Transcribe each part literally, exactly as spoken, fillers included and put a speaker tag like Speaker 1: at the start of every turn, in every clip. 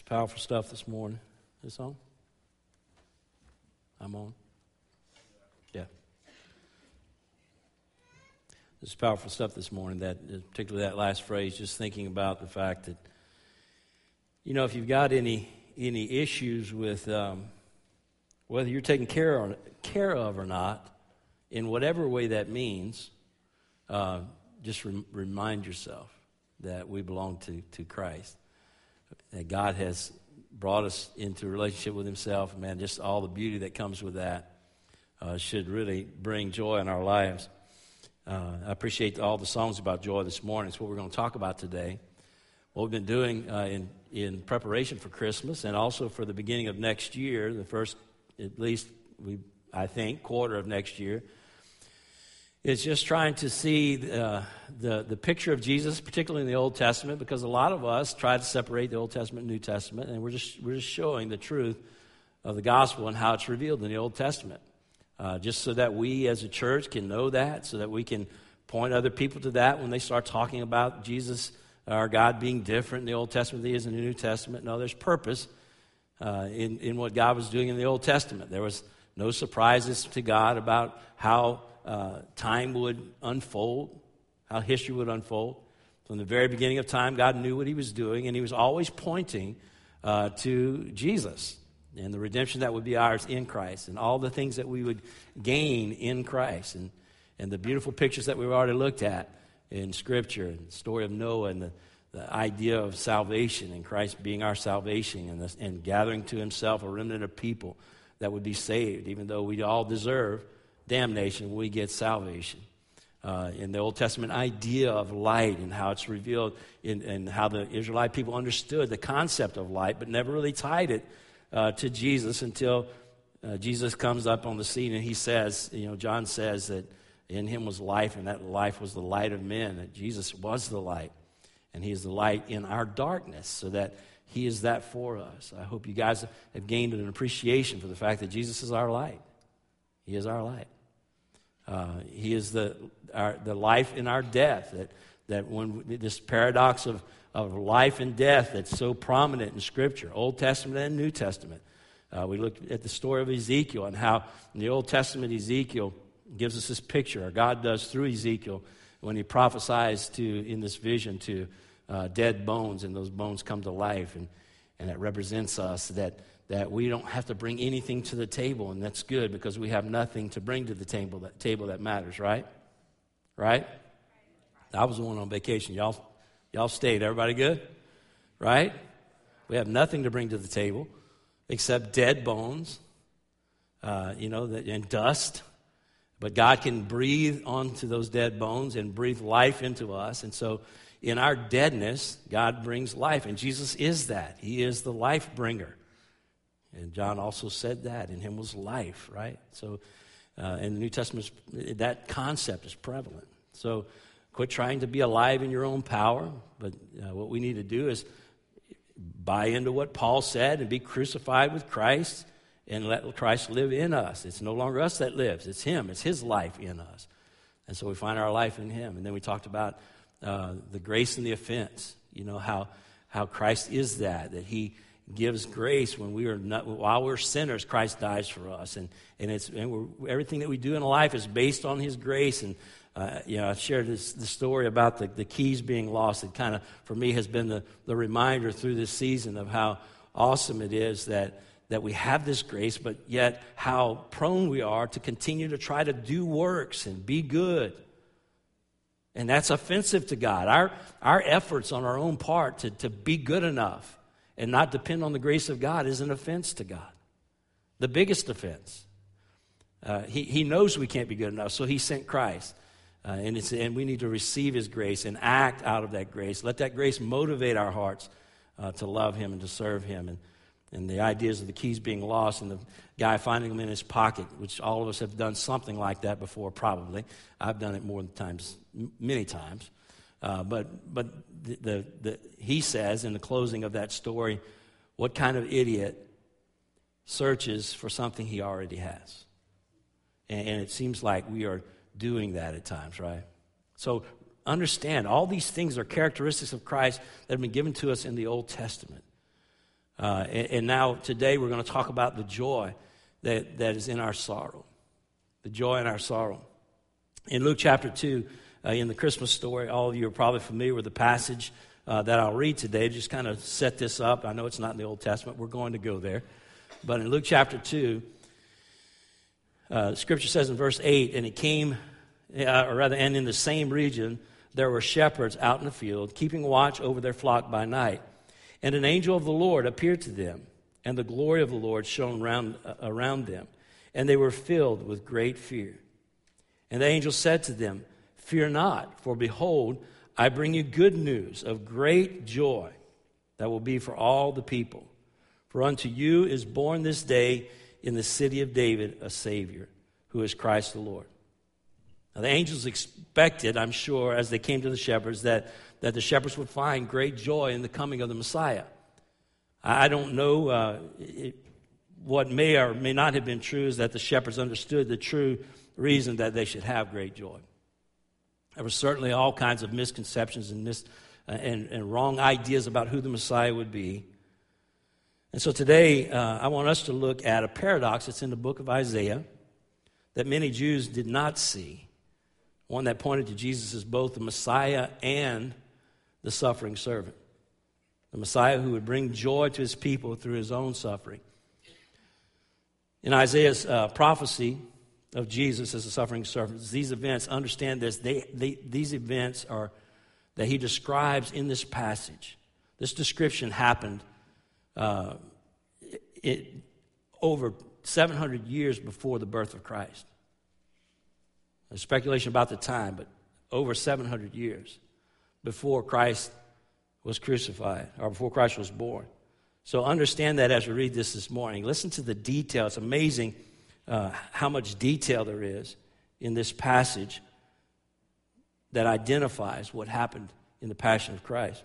Speaker 1: Powerful stuff this morning. This on? I'm on? Yeah. This is powerful stuff this morning, that particularly that last phrase, just thinking about the fact that, you know, if you've got any any issues with um, whether you're taken care of, care of or not, in whatever way that means, uh, just re- remind yourself that we belong to, to Christ. That God has brought us into a relationship with himself. Man, just all the beauty that comes with that uh, should really bring joy in our lives. Uh, I appreciate all the songs about joy this morning. It's what we're going to talk about today. What we've been doing uh, in, in preparation for Christmas and also for the beginning of next year, the first, at least, we I think, quarter of next year, is just trying to see uh, the, the picture of Jesus, particularly in the Old Testament, because a lot of us try to separate the Old Testament and New Testament, and we're just we're just showing the truth of the gospel and how it's revealed in the Old Testament, uh, just so that we as a church can know that, so that we can point other people to that when they start talking about Jesus, our God, being different in the Old Testament than he is in the New Testament. No, there's purpose uh, in, in what God was doing in the Old Testament. There was no surprises to God about how Uh, time would unfold, how history would unfold. From the very beginning of time, God knew what he was doing, and he was always pointing uh, to Jesus and the redemption that would be ours in Christ and all the things that we would gain in Christ and, and the beautiful pictures that we've already looked at in Scripture, and the story of Noah and the, the idea of salvation and Christ being our salvation and, the, and gathering to himself a remnant of people that would be saved, even though we all deserve damnation, we get salvation. Uh, in the Old Testament idea of light and how it's revealed in, and how the Israelite people understood the concept of light, but never really tied it uh, to Jesus until uh, Jesus comes up on the scene and he says, you know, John says that in him was life and that life was the light of men, that Jesus was the light and he is the light in our darkness, so that he is that for us. I hope you guys have gained an appreciation for the fact that Jesus is our light. He is our light. Uh, he is the our, the life in our death. That that when we, this paradox of, of life and death that's so prominent in Scripture, Old Testament and New Testament. Uh, we looked at the story of Ezekiel and how in the Old Testament Ezekiel gives us this picture, or God does through Ezekiel, when he prophesies to in this vision to uh, dead bones, and those bones come to life, and and it represents us that. that we don't have to bring anything to the table, and that's good because we have nothing to bring to the table that table that matters, right? Right? I was the one on vacation. Y'all y'all stayed. Everybody good? Right? We have nothing to bring to the table except dead bones, uh, you know, and dust. But God can breathe onto those dead bones and breathe life into us. And so in our deadness, God brings life, and Jesus is that. He is the life bringer. And John also said that in him was life, right? So uh, in the New Testament, that concept is prevalent. So quit trying to be alive in your own power. But uh, what we need to do is buy into what Paul said and be crucified with Christ and let Christ live in us. It's no longer us that lives. It's him. It's his life in us. And so we find our life in him. And then we talked about uh, the grace and the offense. You know, how how Christ is that, that he gives grace when we are not, while we're sinners, Christ dies for us, and and it's and we're, everything that we do in life is based on his grace. And uh, you know, I shared this the story about the, the keys being lost. It kind of for me has been the, the reminder through this season of how awesome it is that that we have this grace, but yet how prone we are to continue to try to do works and be good. And that's offensive to God. Our our efforts on our own part to to be good enough and not depend on the grace of God is an offense to God. The biggest offense. Uh, he, he knows we can't be good enough, so he sent Christ. Uh, and, it's, and we need to receive his grace and act out of that grace. Let that grace motivate our hearts uh, to love him and to serve him. And, and the ideas of the keys being lost and the guy finding them in his pocket, which all of us have done something like that before, probably. I've done it more times, many times. Uh, but but the, the, the he says in the closing of that story, what kind of idiot searches for something he already has? And, and it seems like we are doing that at times, right? So understand, all these things are characteristics of Christ that have been given to us in the Old Testament. Uh, and, and now today we're going to talk about the joy that, that is in our sorrow. The joy in our sorrow. In Luke chapter two, uh, in the Christmas story, all of you are probably familiar with the passage uh, that I'll read today. Just kind of set this up. I know it's not in the Old Testament. We're going to go there. But in Luke chapter two, uh, Scripture says in verse eight, and it came, uh, or rather, and in the same region, there were shepherds out in the field, keeping watch over their flock by night. And an angel of the Lord appeared to them, and the glory of the Lord shone round, uh, around them, and they were filled with great fear. And the angel said to them, fear not, for behold, I bring you good news of great joy that will be for all the people. For unto you is born this day in the city of David a Savior, who is Christ the Lord. Now the angels expected, I'm sure, as they came to the shepherds, that, that the shepherds would find great joy in the coming of the Messiah. I don't know uh, it, what may or may not have been true is that the shepherds understood the true reason that they should have great joy. There were certainly all kinds of misconceptions and, mis, uh, and, and wrong ideas about who the Messiah would be. And so today, uh, I want us to look at a paradox that's in the book of Isaiah that many Jews did not see, one that pointed to Jesus as both the Messiah and the suffering servant, the Messiah who would bring joy to his people through his own suffering. In Isaiah's uh, prophecy of Jesus as a suffering servant, these events, understand this, they, they, these events are that he describes in this passage. This description happened uh, it, over seven hundred years before the birth of Christ. There's speculation about the time, but over seven hundred years before Christ was crucified, or before Christ was born. So understand that as we read this this morning. Listen to the detail. It's amazing uh, how much detail there is in this passage that identifies what happened in the Passion of Christ.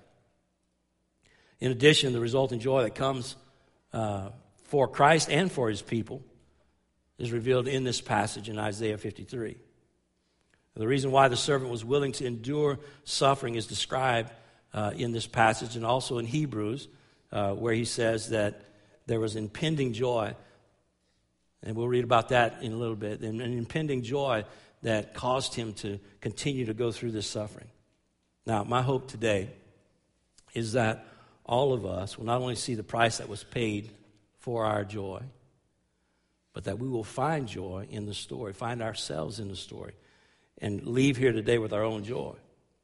Speaker 1: In addition, the resulting joy that comes uh, for Christ and for his people is revealed in this passage in Isaiah fifty-three. The reason why the servant was willing to endure suffering is described uh, in this passage and also in Hebrews, uh, where he says that there was impending joy, and we'll read about that in a little bit, and an impending joy that caused him to continue to go through this suffering. Now, my hope today is that all of us will not only see the price that was paid for our joy, but that we will find joy in the story, find ourselves in the story, and leave here today with our own joy.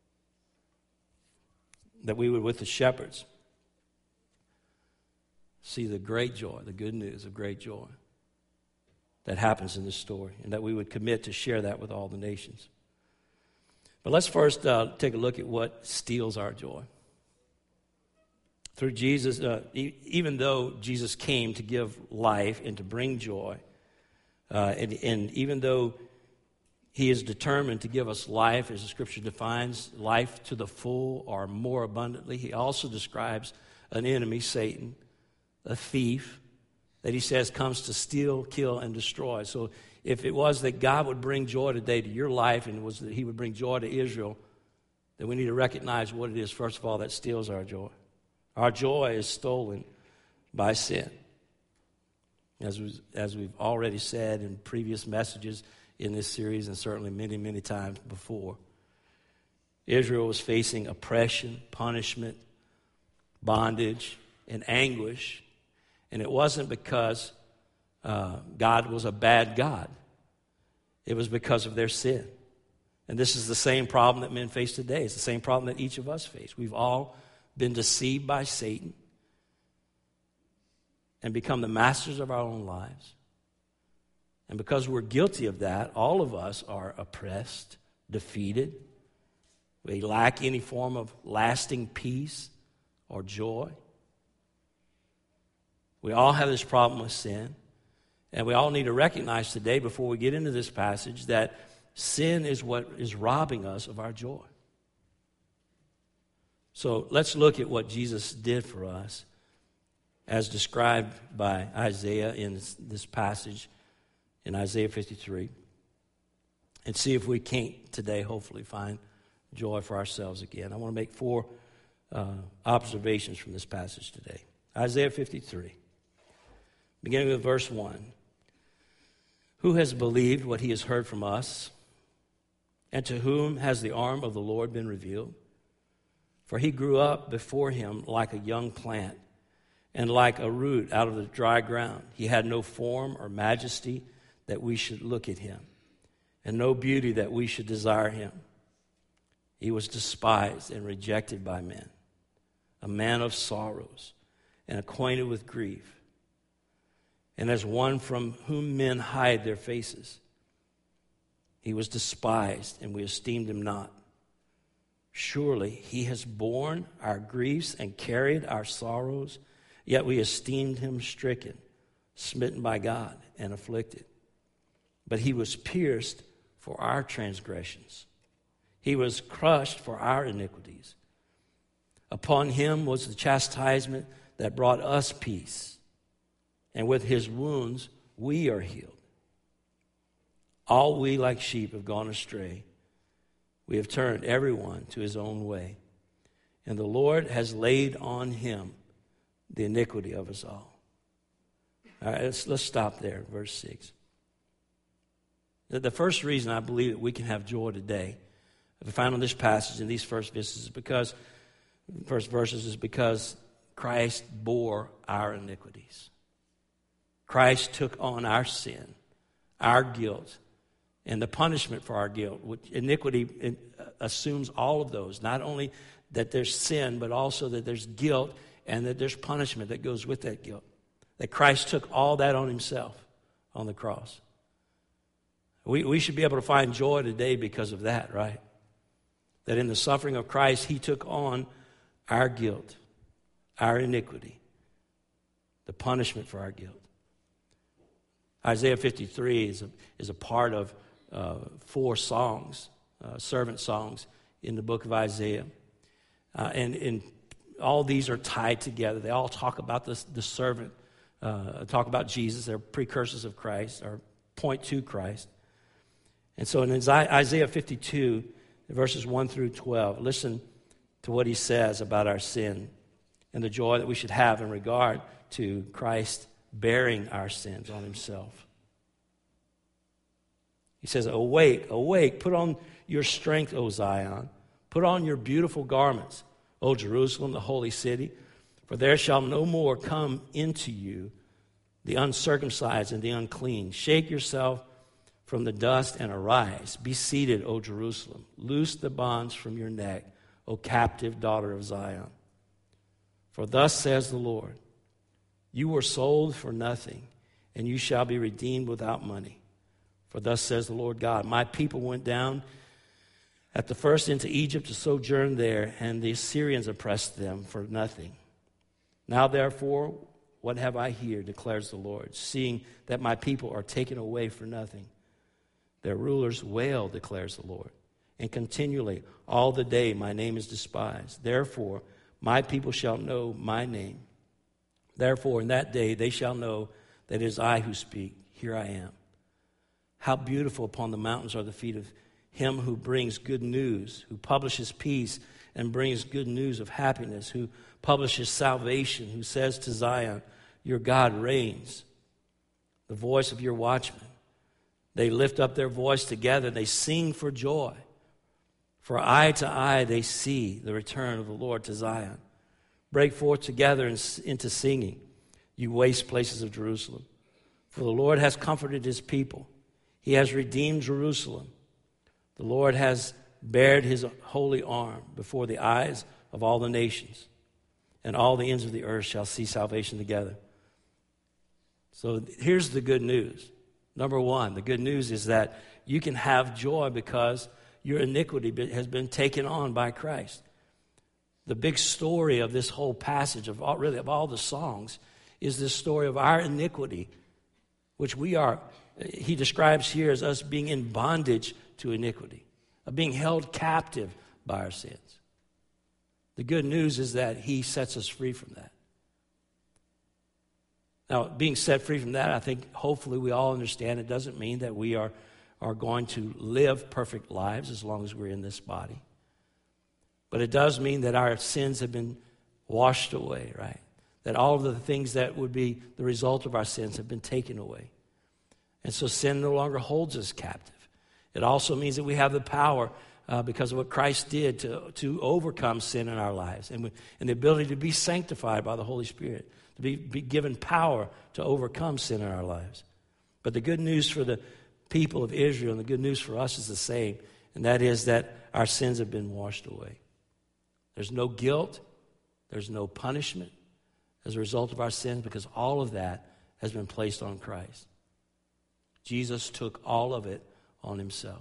Speaker 1: That we would, with the shepherds, see the great joy, the good news of great joy that happens in this story, and that we would commit to share that with all the nations. But let's first uh, take a look at what steals our joy. Through Jesus, uh, e- even though Jesus came to give life and to bring joy, uh, and, and even though he is determined to give us life, as the Scripture defines, life to the full or more abundantly, he also describes an enemy, Satan, a thief, that he says comes to steal, kill, and destroy. So if it was that God would bring joy today to your life and it was that he would bring joy to Israel, then we need to recognize what it is, first of all, that steals our joy. Our joy is stolen by sin. As, we, as we've already said in previous messages in this series, and certainly many, many times before, Israel was facing oppression, punishment, bondage, and anguish. And it wasn't because uh, God was a bad God. It was because of their sin. And this is the same problem that men face today. It's the same problem that each of us face. We've all been deceived by Satan and become the masters of our own lives. And because we're guilty of that, all of us are oppressed, defeated. We lack any form of lasting peace or joy. We all have this problem with sin. And we all need to recognize today, before we get into this passage, that sin is what is robbing us of our joy. So let's look at what Jesus did for us as described by Isaiah in this, this passage in Isaiah fifty-three, and see if we can't today hopefully find joy for ourselves again. I want to make four uh, observations from this passage today. Isaiah fifty-three, beginning with verse one. Who has believed what he has heard from us? And to whom has the arm of the Lord been revealed? For he grew up before him like a young plant, and like a root out of the dry ground. He had no form or majesty that we should look at him, and no beauty that we should desire him. He was despised and rejected by men, a man of sorrows and acquainted with grief, and as one from whom men hide their faces. He was despised, and we esteemed him not. Surely he has borne our griefs and carried our sorrows, yet we esteemed him stricken, smitten by God, and afflicted. But he was pierced for our transgressions. He was crushed for our iniquities. Upon him was the chastisement that brought us peace, and with his wounds we are healed. All we like sheep have gone astray. We have turned everyone to his own way, and the Lord has laid on him the iniquity of us all. All right, let's, let's stop there, verse six. The, the first reason I believe that we can have joy today, if we find on this passage in these first verses, is because, first verses is because Christ bore our iniquities. Christ took on our sin, our guilt, and the punishment for our guilt. Which iniquity assumes all of those, not only that there's sin, but also that there's guilt and that there's punishment that goes with that guilt. That Christ took all that on himself on the cross. We, we should be able to find joy today because of that, right? That in the suffering of Christ, he took on our guilt, our iniquity, the punishment for our guilt. Isaiah fifty-three is a, is a part of uh, four songs, uh, servant songs in the book of Isaiah. Uh, and, and all these are tied together. They all talk about the, the servant, uh, talk about Jesus. They're precursors of Christ, or point to Christ. And so in Isaiah fifty-two, verses one through twelve, listen to what he says about our sin and the joy that we should have in regard to Christ bearing our sins on himself. He says, awake, awake, put on your strength, O Zion. Put on your beautiful garments, O Jerusalem, the holy city. For there shall no more come into you the uncircumcised and the unclean. Shake yourself from the dust and arise. Be seated, O Jerusalem. Loose the bonds from your neck, O captive daughter of Zion. For thus says the Lord, you were sold for nothing, and you shall be redeemed without money. For thus says the Lord God, my people went down at the first into Egypt to sojourn there, and the Assyrians oppressed them for nothing. Now therefore, what have I here, declares the Lord, seeing that my people are taken away for nothing. Their rulers wail, declares the Lord, and continually all the day my name is despised. Therefore, my people shall know my name. Therefore, in that day they shall know that it is I who speak. Here I am. How beautiful upon the mountains are the feet of him who brings good news, who publishes peace and brings good news of happiness, who publishes salvation, who says to Zion, your God reigns. The voice of your watchmen. They lift up their voice together. They sing for joy. For eye to eye they see the return of the Lord to Zion. Break forth together into singing, you waste places of Jerusalem. For the Lord has comforted his people. He has redeemed Jerusalem. The Lord has bared his holy arm before the eyes of all the nations, and all the ends of the earth shall see salvation together. So here's the good news. Number one, the good news is that you can have joy because your iniquity has been taken on by Christ. The big story of this whole passage, of all, really of all the songs, is this story of our iniquity, which we are, he describes here as us being in bondage to iniquity, of being held captive by our sins. The good news is that he sets us free from that. Now, being set free from that, I think hopefully we all understand it doesn't mean that we are, are going to live perfect lives as long as we're in this body. But it does mean that our sins have been washed away, right? that all of the things that would be the result of our sins have been taken away. And so sin no longer holds us captive. It also means that we have the power uh, because of what Christ did to, to overcome sin in our lives, and, we, and the ability to be sanctified by the Holy Spirit, to be, be given power to overcome sin in our lives. But the good news for the people of Israel and the good news for us is the same, and that is that our sins have been washed away. There's no guilt. There's no punishment as a result of our sins, because all of that has been placed on Christ. Jesus took all of it on himself.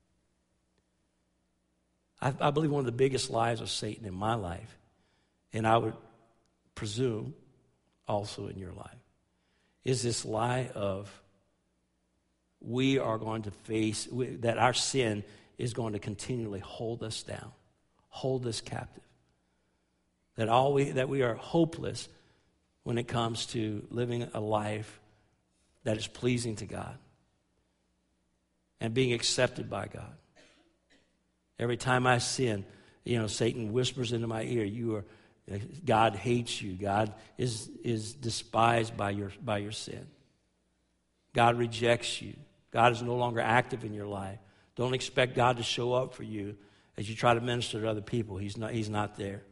Speaker 1: I, I believe one of the biggest lies of Satan in my life, and I would presume also in your life, is this lie of we are going to face, we, that our sin is going to continually hold us down, hold us captive. That all we that we are hopeless when it comes to living a life that is pleasing to God and being accepted by God. Every time I sin, you know, Satan whispers into my ear, "You are, God hates you. God is is despised by your by your sin. God rejects you. God is no longer active in your life. Don't expect God to show up for you as you try to minister to other people. He's not. He's not there."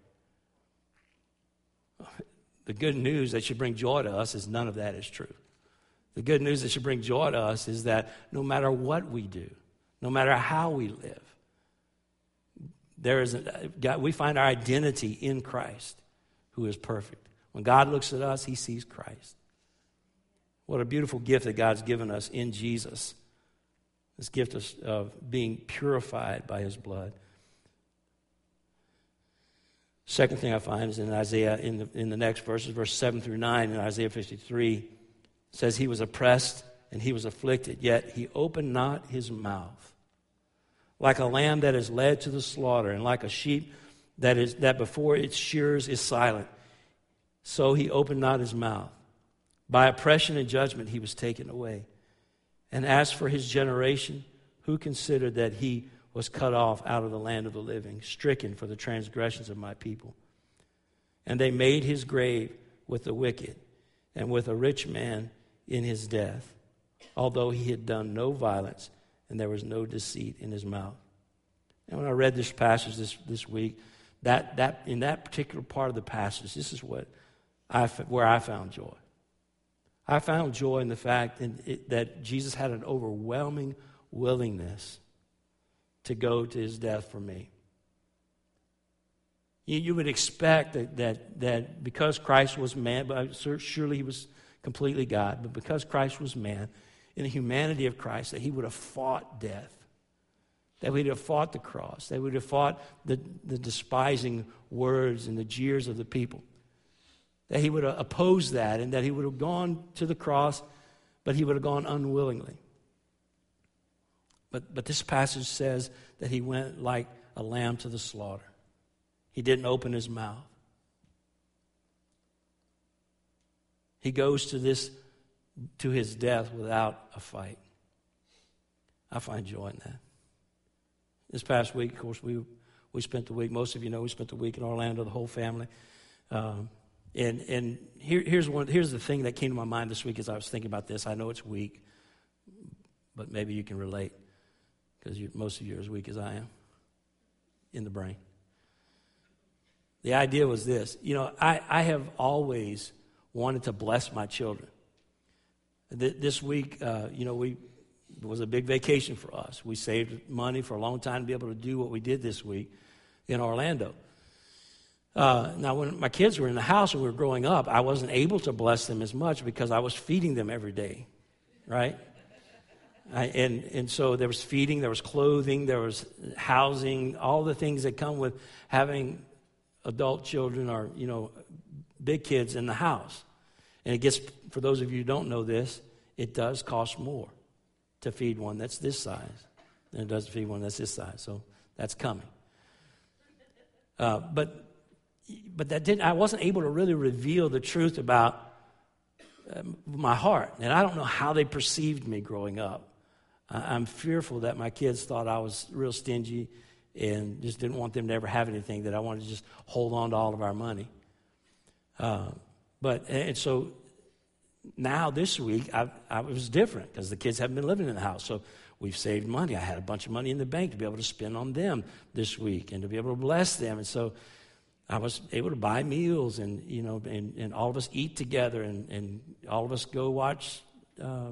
Speaker 1: The good news that should bring joy to us is none of that is true. The good news that should bring joy to us is that no matter what we do, no matter how we live, there is a, God, we find our identity in Christ, who is perfect. When God looks at us, he sees Christ. What a beautiful gift that God's given us in Jesus. This gift of, of being purified by his blood. Second thing I find is in Isaiah, in the, in the next verses, verse seven through nine, in Isaiah fifty-three, it says, "He was oppressed and he was afflicted, yet he opened not his mouth. Like a lamb that is led to the slaughter, and like a sheep that is that before its shearers is silent, so he opened not his mouth. By oppression and judgment he was taken away. And as for his generation, who considered that he was cut off out of the land of the living, stricken for the transgressions of my people? And they made his grave with the wicked and with a rich man in his death, although he had done no violence and there was no deceit in his mouth." And when I read this passage this, this week, that, that in that particular part of the passage, this is what I, where I found joy. I found joy in the fact in it, that Jesus had an overwhelming willingness to go to his death for me. You, you would expect that, that, that because Christ was man, but surely he was completely God, but because Christ was man, in the humanity of Christ, that he would have fought death, that he would have fought the cross, that he would have fought the, the despising words and the jeers of the people, that he would have opposed that, and that he would have gone to the cross, but he would have gone unwillingly. But, but this passage says that he went like a lamb to the slaughter. He didn't open his mouth. He goes to this, to his death without a fight. I find joy in that. This past week, of course, we we spent the week. Most of you know we spent the week in Orlando, the whole family. Um, and and here, here's one. Here's the thing that came to my mind this week as I was thinking about this. I know it's weak, but maybe you can relate, because most of you are as weak as I am in the brain. The idea was this. You know, I, I have always wanted to bless my children. Th- this week, uh, you know, we it was a big vacation for us. We saved money for a long time to be able to do what we did this week in Orlando. Uh, now, when my kids were in the house and we were growing up, I wasn't able to bless them as much because I was feeding them every day, right? I, and, and so there was feeding, there was clothing, there was housing, all the things that come with having adult children or, you know, big kids in the house. And it gets, for those of you who don't know this, it does cost more to feed one that's this size than it does to feed one that's this size. So that's coming. Uh, but but that didn't. I wasn't able to really reveal the truth about uh, my heart, and I don't know how they perceived me growing up. I, I'm fearful that my kids thought I was real stingy and just didn't want them to ever have anything. That I wanted to just hold on to all of our money. Uh, But, and so now this week, I, I was different because the kids haven't been living in the house. So we've saved money. I had a bunch of money in the bank to be able to spend on them this week and to be able to bless them. And so I was able to buy meals and, you know, and, and all of us eat together and, and all of us go watch uh,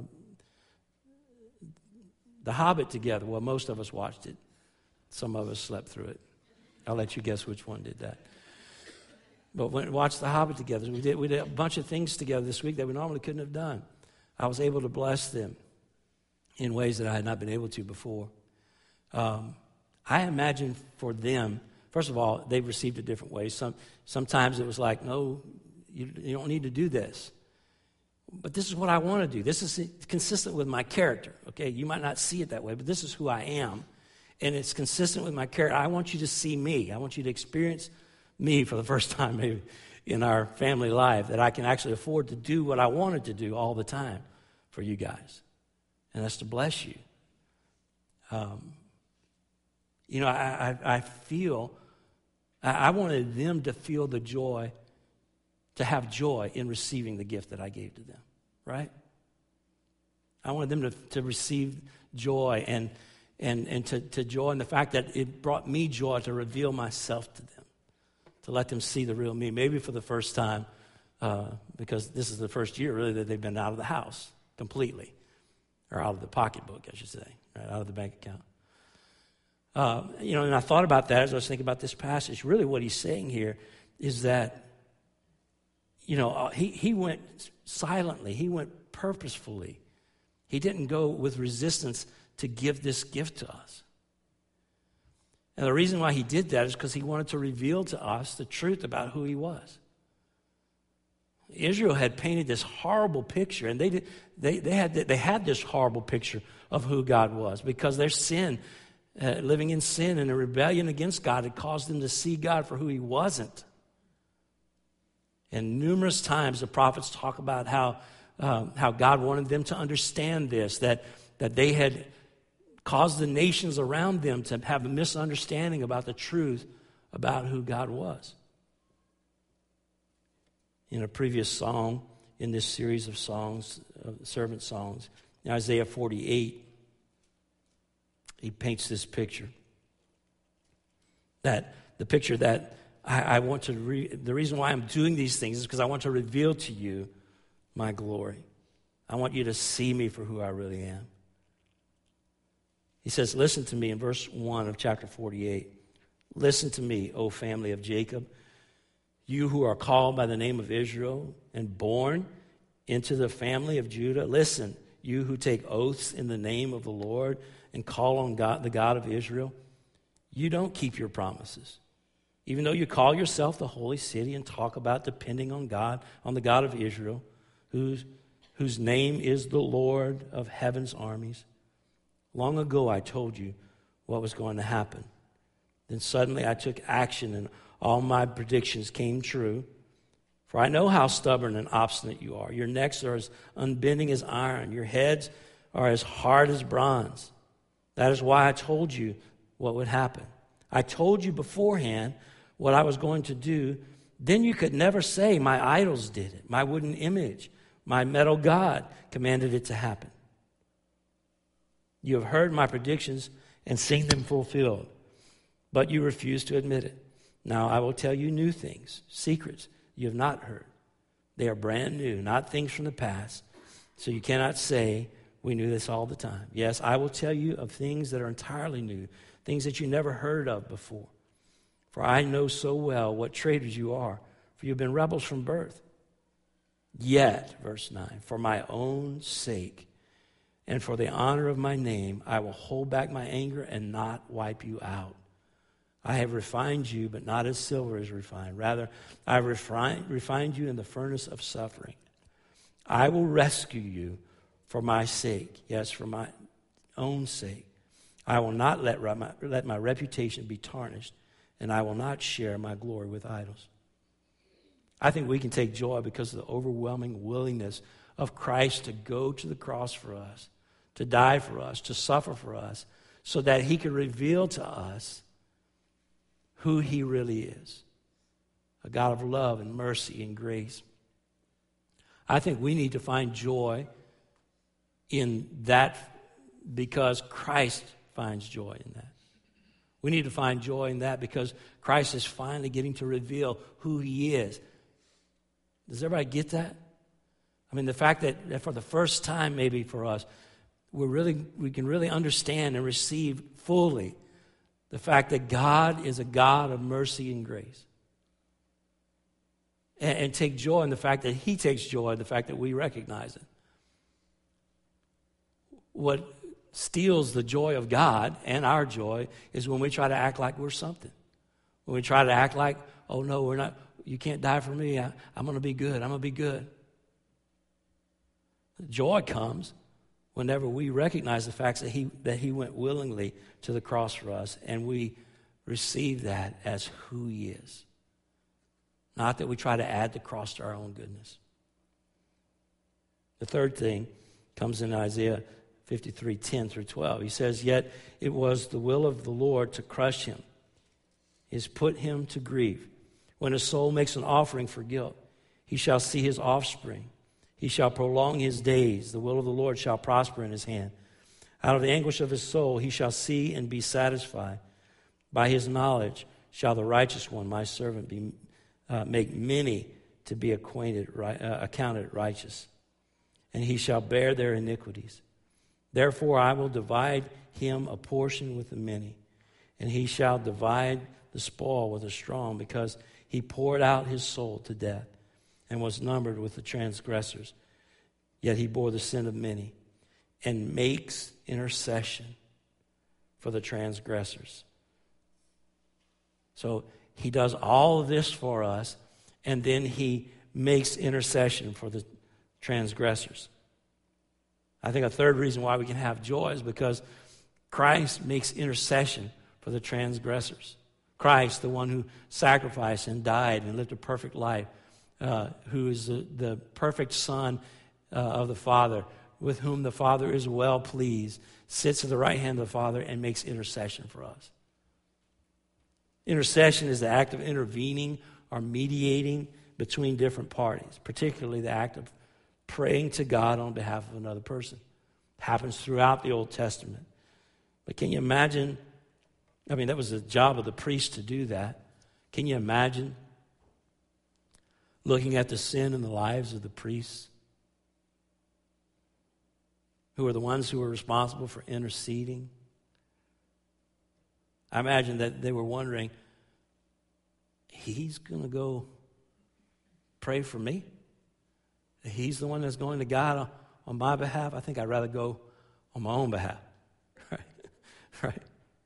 Speaker 1: The Hobbit together. Well, most of us watched it. Some of us slept through it. I'll let you guess which one did that. But when we watched The Hobbit together, we did, we did a bunch of things together this week that we normally couldn't have done. I was able to bless them in ways that I had not been able to before. Um, I imagine for them, first of all, they've received it different ways. Some, sometimes it was like, no, you, you don't need to do this. But this is what I want to do. This is consistent with my character, okay? You might not see it that way, but this is who I am. And it's consistent with my character. I want you to see me. I want you to experience me for the first time maybe in our family life, that I can actually afford to do what I wanted to do all the time for you guys. And that's to bless you. Um, you know, I, I, I feel, I, I wanted them to feel the joy, to have joy in receiving the gift that I gave to them, right? I wanted them to, to receive joy and and, and to, to joy in the fact that it brought me joy to reveal myself to them, to let them see the real me, maybe for the first time, uh, because this is the first year really that they've been out of the house completely, or out of the pocketbook, I should say, right, out of the bank account. Uh, you know, and I thought about that as I was thinking about this passage. Really what he's saying here is that, you know, uh, he, he went silently. He went purposefully. He didn't go with resistance to give this gift to us. And the reason why he did that is because he wanted to reveal to us the truth about who he was. Israel had painted this horrible picture, and they did, they they had they had this horrible picture of who God was because their sin, uh, living in sin and a rebellion against God, had caused them to see God for who he wasn't. And numerous times the prophets talk about how um, how God wanted them to understand this, that that they had caused the nations around them to have a misunderstanding about the truth about who God was. In a previous song in this series of songs, uh, servant songs, in Isaiah forty-eight, he paints this picture. That the picture that I, I want to, re, the reason why I'm doing these things is because I want to reveal to you my glory. I want you to see me for who I really am. He says, listen to me in verse one of chapter forty-eight. Listen to me, O family of Jacob, you who are called by the name of Israel and born into the family of Judah. Listen, you who take oaths in the name of the Lord and call on God, the God of Israel. You don't keep your promises. Even though you call yourself the holy city and talk about depending on God, on the God of Israel, whose, whose name is the Lord of heaven's armies. Long ago I told you what was going to happen. Then suddenly I took action and all my predictions came true. For I know how stubborn and obstinate you are. Your necks are as unbending as iron. Your heads are as hard as bronze. That is why I told you what would happen. I told you beforehand what I was going to do. Then you could never say, my idols did it. My wooden image, my metal god commanded it to happen. You have heard my predictions and seen them fulfilled, but you refuse to admit it. Now I will tell you new things, secrets you have not heard. They are brand new, not things from the past. So you cannot say, we knew this all the time. Yes, I will tell you of things that are entirely new, things that you never heard of before. For I know so well what traitors you are, for you have been rebels from birth. Yet, verse nine, for my own sake and for the honor of my name, I will hold back my anger and not wipe you out. I have refined you, but not as silver is refined. Rather, I have refined, refined you in the furnace of suffering. I will rescue you for my sake, yes, for my own sake. I will not let my, let my reputation be tarnished, and I will not share my glory with idols. I think we can take joy because of the overwhelming willingness of Christ to go to the cross for us, to die for us, to suffer for us, so that he could reveal to us who he really is, a God of love and mercy and grace. I think we need to find joy in that because Christ finds joy in that. We need to find joy in that because Christ is finally getting to reveal who he is. Does everybody get that? I mean, the fact that, that for the first time maybe for us, we're really, we can really understand and receive fully the fact that God is a God of mercy and grace. And, and take joy in the fact that he takes joy in the fact that we recognize it. What steals the joy of God and our joy is when we try to act like we're something. When we try to act like, oh no, we're not, you can't die for me. I, I'm going to be good. I'm going to be good. Joy comes whenever we recognize the fact that he, that he went willingly to the cross for us, and we receive that as who he is. Not that we try to add the cross to our own goodness. The third thing comes in Isaiah fifty-three, ten through twelve. He says, yet it was the will of the Lord to crush him, is put him to grief. When a soul makes an offering for guilt, he shall see his offspring. He shall prolong his days. The will of the Lord shall prosper in his hand. Out of the anguish of his soul he shall see and be satisfied. By his knowledge shall the righteous one, my servant, be uh, make many to be acquainted, right, uh, accounted righteous. And he shall bear their iniquities. Therefore I will divide him a portion with the many, and he shall divide the spoil with the strong, because he poured out his soul to death and was numbered with the transgressors. Yet he bore the sin of many and makes intercession for the transgressors. So he does all of this for us, and then he makes intercession for the transgressors. I think a third reason why we can have joy is because Christ makes intercession for the transgressors. Christ, the one who sacrificed and died and lived a perfect life, uh, who is the, the perfect Son uh, of the Father, with whom the Father is well pleased, sits at the right hand of the Father and makes intercession for us. Intercession is the act of intervening or mediating between different parties, particularly the act of praying to God on behalf of another person. It happens throughout the Old Testament. But can you imagine, I mean, that was the job of the priest to do that. Can you imagine looking at the sin in the lives of the priests, who are the ones who were responsible for interceding? I imagine that they were wondering, he's going to go pray for me? He's the one that's going to God on, on my behalf? I think I'd rather go on my own behalf. Right? Right?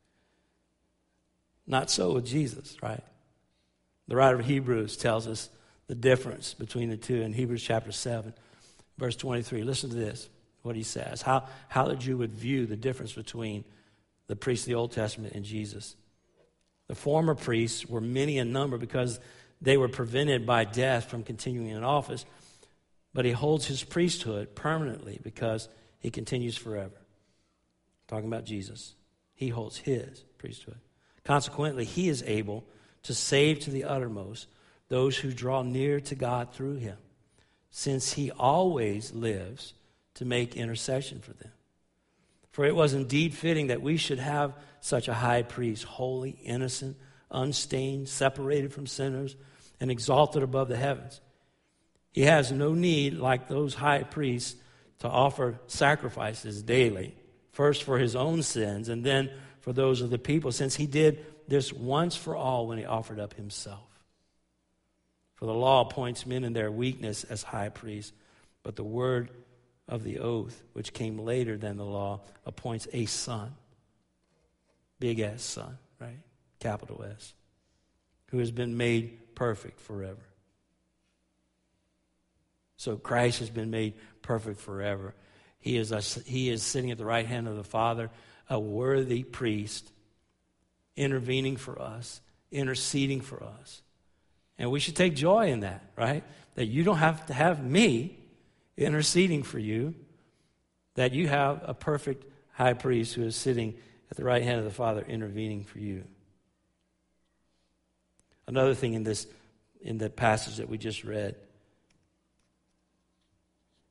Speaker 1: Not so with Jesus, right? The writer of Hebrews tells us the difference between the two in Hebrews chapter seven, verse twenty-three. Listen to this, what he says. How, how that you would view the difference between the priests of the Old Testament and Jesus. The former priests were many in number because they were prevented by death from continuing in office, but he holds his priesthood permanently because he continues forever. Talking about Jesus. He holds his priesthood. Consequently, he is able to save to the uttermost those who draw near to God through him, since he always lives to make intercession for them. For it was indeed fitting that we should have such a high priest, holy, innocent, unstained, separated from sinners, and exalted above the heavens. He has no need, like those high priests, to offer sacrifices daily, first for his own sins and then for those of the people, since he did this once for all when he offered up himself. For the law appoints men in their weakness as high priests, but the word of the oath, which came later than the law, appoints a son, big S son, right? Capital S, who has been made perfect forever. So Christ has been made perfect forever. He is, a, he is sitting at the right hand of the Father, a worthy priest, intervening for us, interceding for us. And we should take joy in that, right? That you don't have to have me interceding for you, that you have a perfect high priest who is sitting at the right hand of the Father intervening for you. Another thing in this, in the passage that we just read,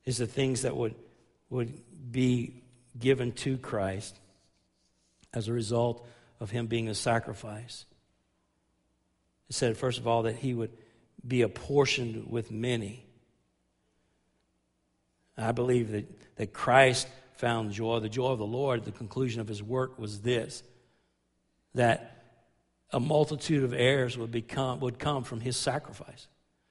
Speaker 1: is the things that would, would be given to Christ as a result of him being a sacrifice. It said, first of all, that he would be apportioned with many. I believe that, that Christ found joy. The joy of the Lord at the conclusion of his work was this, that a multitude of heirs would become would come from his sacrifice.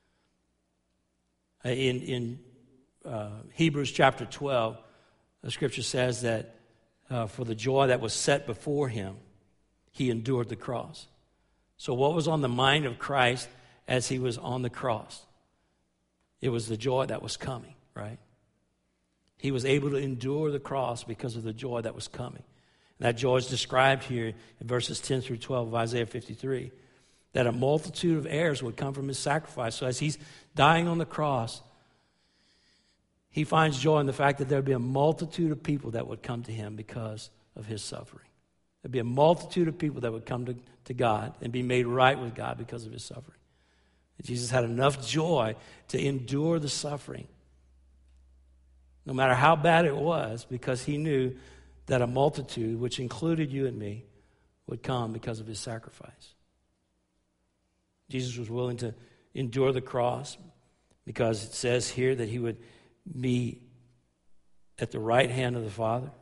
Speaker 1: In, in uh, Hebrews chapter twelve, the scripture says that uh, for the joy that was set before him, he endured the cross. So what was on the mind of Christ as he was on the cross? It was the joy that was coming, right? He was able to endure the cross because of the joy that was coming. And that joy is described here in verses ten through twelve of Isaiah fifty-three, that a multitude of heirs would come from his sacrifice. So as he's dying on the cross, he finds joy in the fact that there would be a multitude of people that would come to him because of his suffering. There'd be a multitude of people that would come to, to God and be made right with God because of his suffering. Jesus had enough joy to endure the suffering, no matter how bad it was, because he knew that a multitude, which included you and me, would come because of his sacrifice. Jesus was willing to endure the cross because it says here that he would be at the right hand of the Father,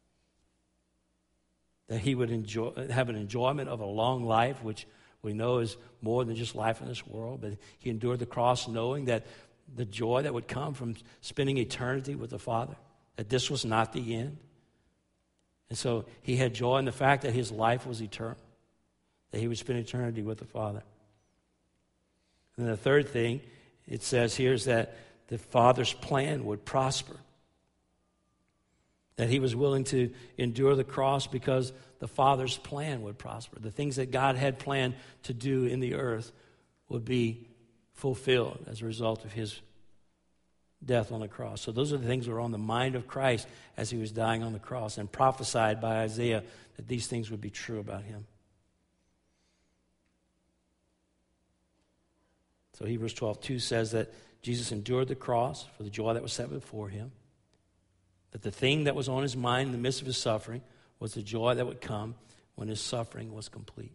Speaker 1: that he would enjoy, have an enjoyment of a long life, which we know is more than just life in this world. But he endured the cross knowing that the joy that would come from spending eternity with the Father, that this was not the end. And so he had joy in the fact that his life was eternal, that he would spend eternity with the Father. And the third thing it says here is that the Father's plan would prosper. That he was willing to endure the cross because the Father's plan would prosper. The things that God had planned to do in the earth would be fulfilled as a result of his death on the cross. So those are the things that were on the mind of Christ as he was dying on the cross, and prophesied by Isaiah that these things would be true about him. So Hebrews twelve two says that Jesus endured the cross for the joy that was set before him, that the thing that was on his mind in the midst of his suffering was the joy that would come when his suffering was complete.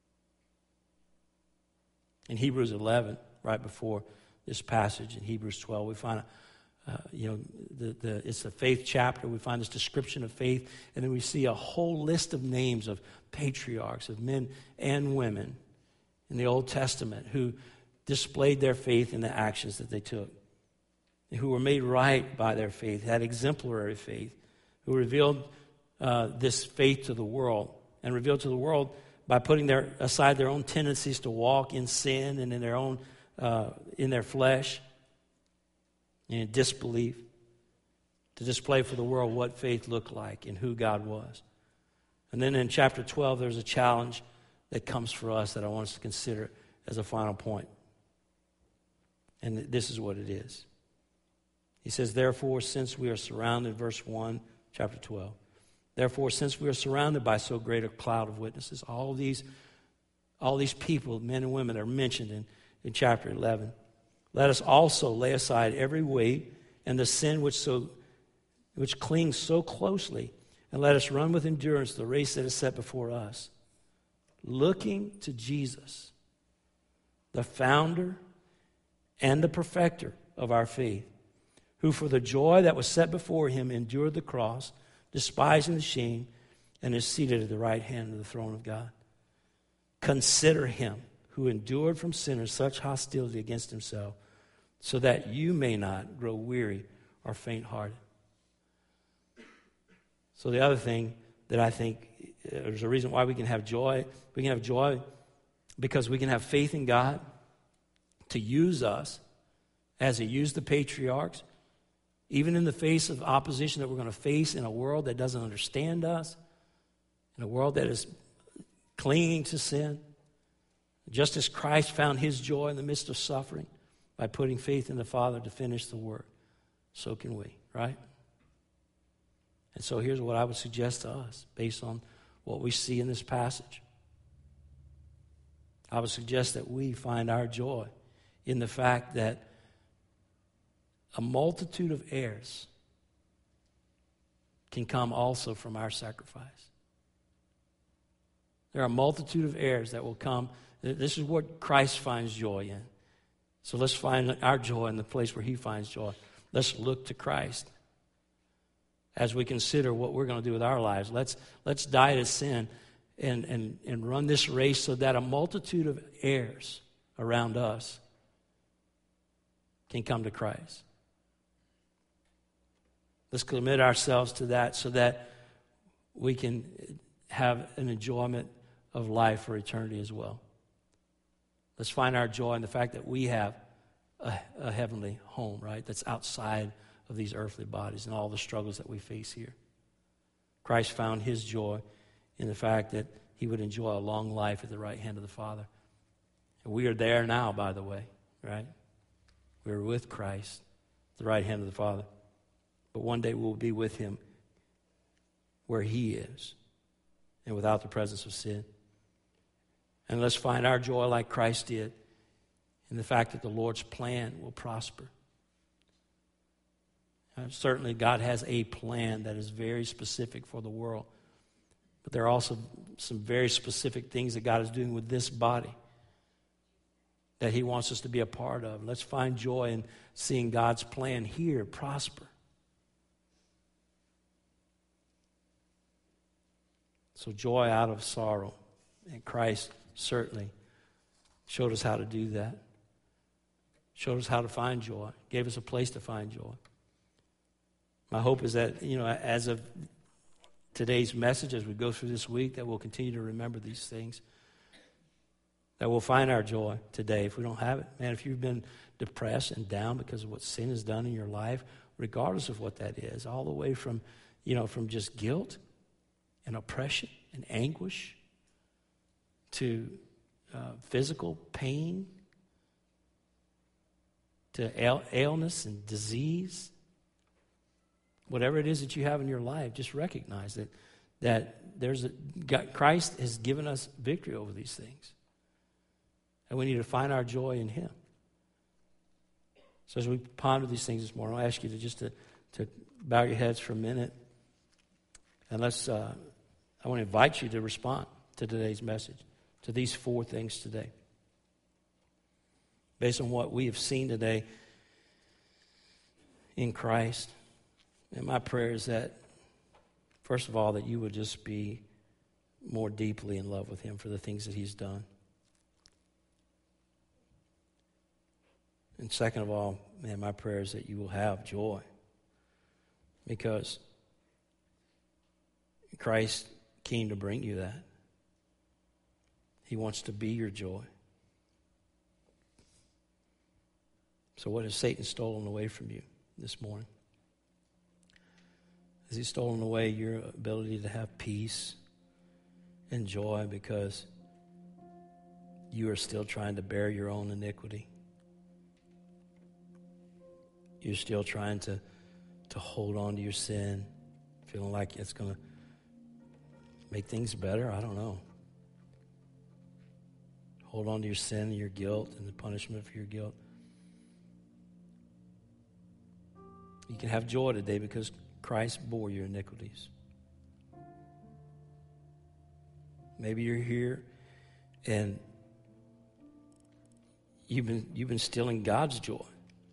Speaker 1: In Hebrews eleven, right before this passage, in Hebrews twelve, we find, uh, you know, the, the, it's the faith chapter. We find this description of faith, and then we see a whole list of names of patriarchs, of men and women in the Old Testament who displayed their faith in the actions that they took, who were made right by their faith, had exemplary faith, who revealed uh, this faith to the world, and revealed to the world by putting their, aside their own tendencies to walk in sin and in their own uh, in their flesh, and in disbelief, to display for the world what faith looked like and who God was. And then in chapter twelve, there's a challenge that comes for us that I want us to consider as a final point. And this is what it is. He says, therefore, since we are surrounded, verse one, chapter twelve, therefore, since we are surrounded by so great a cloud of witnesses, all these, all these people, men and women, are mentioned in, in chapter eleven. Let us also lay aside every weight and the sin which so which clings so closely, and let us run with endurance the race that is set before us, looking to Jesus, the founder and the perfecter of our faith, who for the joy that was set before him endured the cross, despising the shame, and is seated at the right hand of the throne of God. Consider him who endured from sinners such hostility against himself, so that you may not grow weary or faint-hearted. So the other thing that I think there's a reason why we can have joy. We can have joy because we can have faith in God to use us as he used the patriarchs, even in the face of opposition that we're going to face in a world that doesn't understand us, in a world that is clinging to sin. Just as Christ found his joy in the midst of suffering by putting faith in the Father to finish the work, so can we, right? And so here's what I would suggest to us based on what we see in this passage. I would suggest that we find our joy in the fact that a multitude of heirs can come also from our sacrifice. There are a multitude of heirs that will come. This is what Christ finds joy in. So let's find our joy in the place where he finds joy. Let's look to Christ as we consider what we're going to do with our lives. Let's, let's die to sin and, and, and run this race so that a multitude of heirs around us can come to Christ. Let's commit ourselves to that so that we can have an enjoyment of life for eternity as well. Let's find our joy in the fact that we have a, a heavenly home, right? That's outside of these earthly bodies and all the struggles that we face here. Christ found his joy in the fact that he would enjoy a long life at the right hand of the Father. And we are there now, by the way, right? We're with Christ at the right hand of the Father. But one day we'll be with him where he is and without the presence of sin. And let's find our joy like Christ did in the fact that the Lord's plan will prosper. Uh, certainly God has a plan that is very specific for the world. But there are also some very specific things that God is doing with this body that he wants us to be a part of. Let's find joy in seeing God's plan here prosper. So joy out of sorrow. And Christ certainly showed us how to do that. Showed us how to find joy. Gave us a place to find joy. My hope is that, you know, as of today's message, as we go through this week, that we'll continue to remember these things. That we'll find our joy today if we don't have it. Man, if you've been depressed and down because of what sin has done in your life, regardless of what that is, all the way from, you know, from just guilt and oppression and anguish to uh, physical pain, to ail- illness and disease, whatever it is that you have in your life, just recognize that that there's a, God, Christ has given us victory over these things, and we need to find our joy in him. So as we ponder these things this morning, I'll ask you to just to, to bow your heads for a minute, and let's. Uh, I want to invite you to respond to today's message, to these four things today. Based on what we have seen today in Christ. And my prayer is that, first of all, that you would just be more deeply in love with him for the things that he's done. And second of all, man, my prayer is that you will have joy. Because Christ came to bring you that. He wants to be your joy. So what has Satan stolen away from you this morning? Has he stolen away your ability to have peace and joy because you are still trying to bear your own iniquity? You're still trying to, to hold on to your sin, feeling like it's going to make things better? I don't know. Hold on to your sin and your guilt and the punishment for your guilt. You can have joy today because Christ bore your iniquities. Maybe you're here and you've been you've been stealing God's joy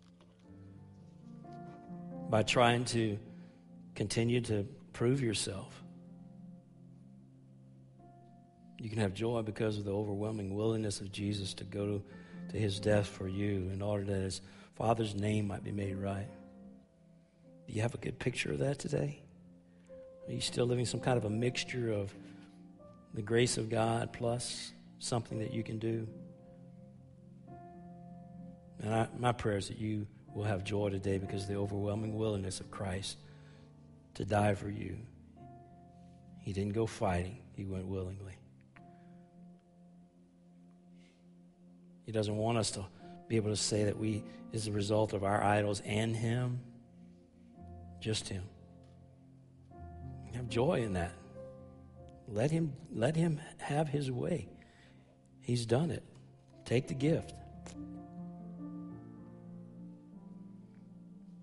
Speaker 1: by trying to continue to prove yourself. You can have joy because of the overwhelming willingness of Jesus to go to, to his death for you in order that his Father's name might be made right. Do you have a good picture of that today? Are you still living some kind of a mixture of the grace of God plus something that you can do? And I, my prayer is that you will have joy today because of the overwhelming willingness of Christ to die for you. He didn't go fighting. He went willingly. He doesn't want us to be able to say that we is the result of our idols and him. Just him. Have joy in that. Let him, let him have his way. He's done it. Take the gift.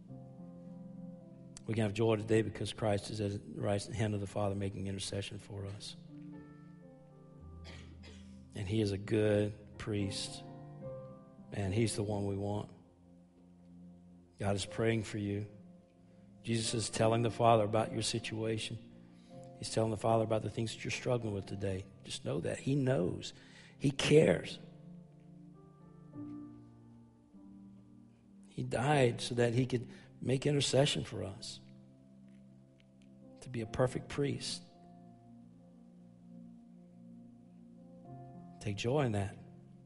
Speaker 1: We can have joy today because Christ is at the right hand of the Father making intercession for us. And he is a good priest. And he's the one we want. God is praying for you. Jesus is telling the Father about your situation. He's telling the Father about the things that you're struggling with today. Just know that. He knows. He cares. He died so that he could make intercession for us. To be a perfect priest. Take joy in that.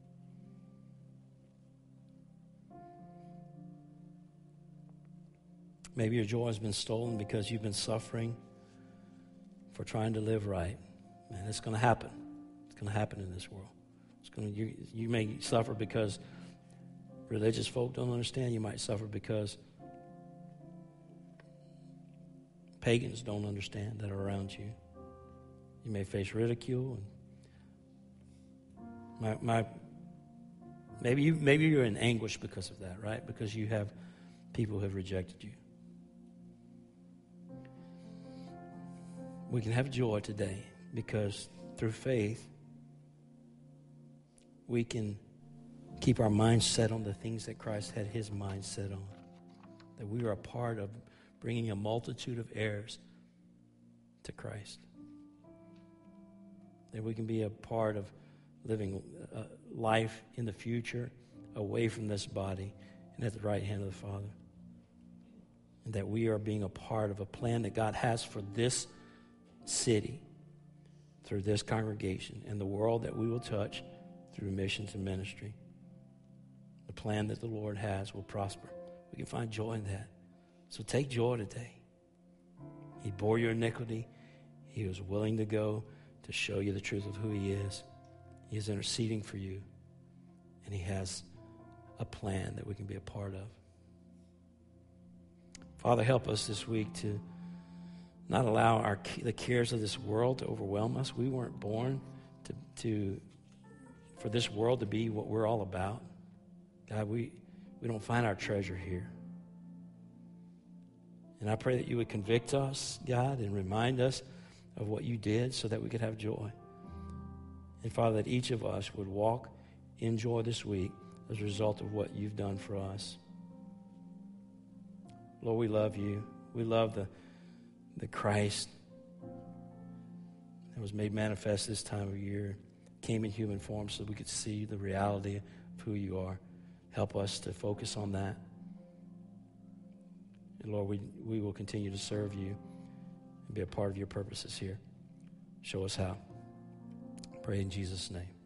Speaker 1: Maybe your joy has been stolen because you've been suffering for trying to live right. And it's going to happen. It's going to happen in this world. It's going to, you, you may suffer because religious folk don't understand. You might suffer because pagans don't understand that are around you. You may face ridicule. And my, my, maybe you, maybe you're in anguish because of that, right? Because you have people who have rejected you. We can have joy today because through faith, we can keep our minds set on the things that Christ had his mind set on. That we are a part of bringing a multitude of heirs to Christ. That we can be a part of living a life in the future away from this body and at the right hand of the Father. And that we are being a part of a plan that God has for this city through this congregation and the world that we will touch through missions and ministry. The plan that the Lord has will prosper. We can find joy in that. So take joy today. He bore your iniquity. He was willing to go to show you the truth of who he is. He is interceding for you. And he has a plan that we can be a part of. Father, help us this week to not allow our the cares of this world to overwhelm us. We weren't born to, to for this world to be what we're all about. God, we, we don't find our treasure here. And I pray that you would convict us, God, and remind us of what you did so that we could have joy. And Father, that each of us would walk in joy this week as a result of what you've done for us. Lord, we love you. We love the the Christ that was made manifest this time of year, came in human form so we could see the reality of who you are. Help us to focus on that. And Lord, we, we will continue to serve you and be a part of your purposes here. Show us how. Pray in Jesus' name.